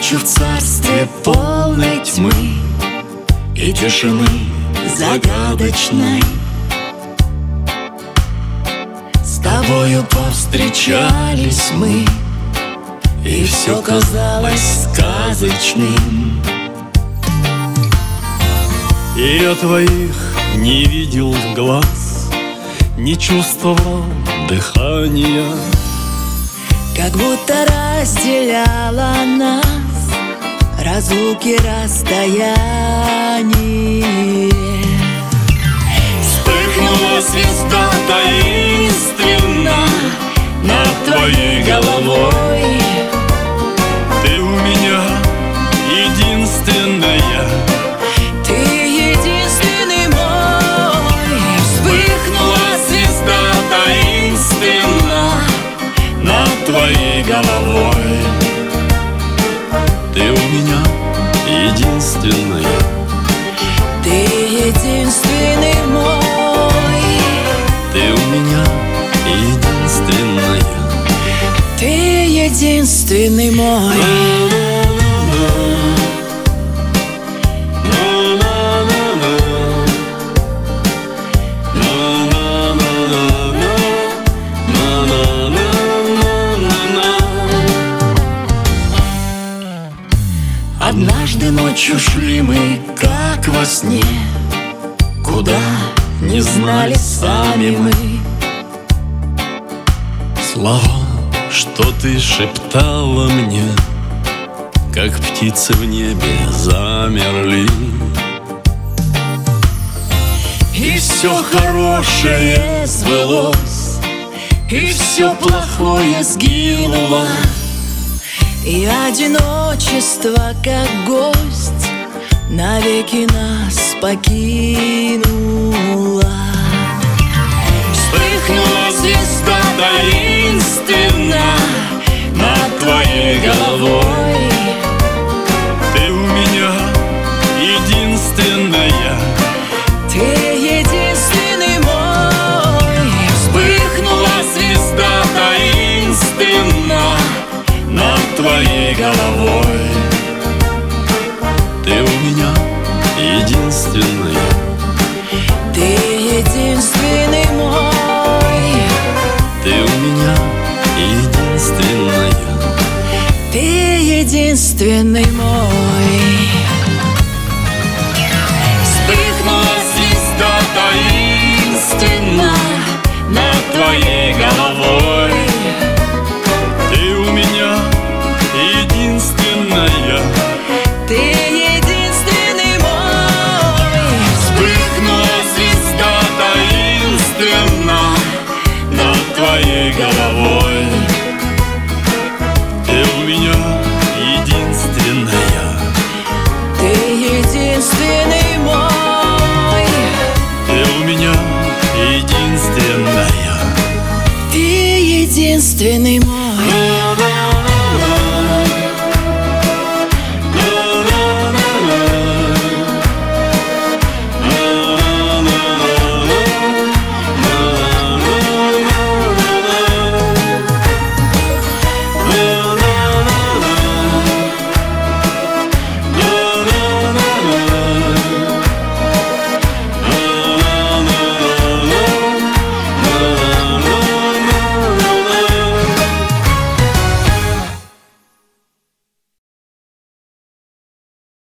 ночью в царстве полной тьмы и тишины загадочной с тобою повстречались мы, и все казалось сказочным. И я твоих не видел глаз, не чувствовал дыхания, как будто разделяла нас разлуки, расстояние. Вспыхнула звезда таинственно над твоей головой. Ты у меня единственная, ты единственный мой. вспыхнула звезда таинственно над твоей головой. Ты у меня единственная, ты единственный мой. ты у меня единственная, ты единственный мой. Однажды ночью шли мы, как во сне, куда не знали сами мы. Слова, что ты шептала мне, как птицы в небе замерли. И все хорошее сбылось, и все плохое сгинуло, и одиночество, как гость, навеки нас покинуло. Вспыхнула звезда таинственно над твоей головой. Ты у меня единственная, ты единственный мой. вспыхнула звезда таинственно над твоей головой. Ты у меня единственная, ты единственный мой. ты у меня единственная, ты единственный мой. вспыхнула звезда таинственно над твоей головой. Ты у меня единственная, ты единственный мой. вспыхнула звезда таинственно над твоей головой. Ты у меня единственная, ты единственный мой. ты у меня единственная, ты единственный мой.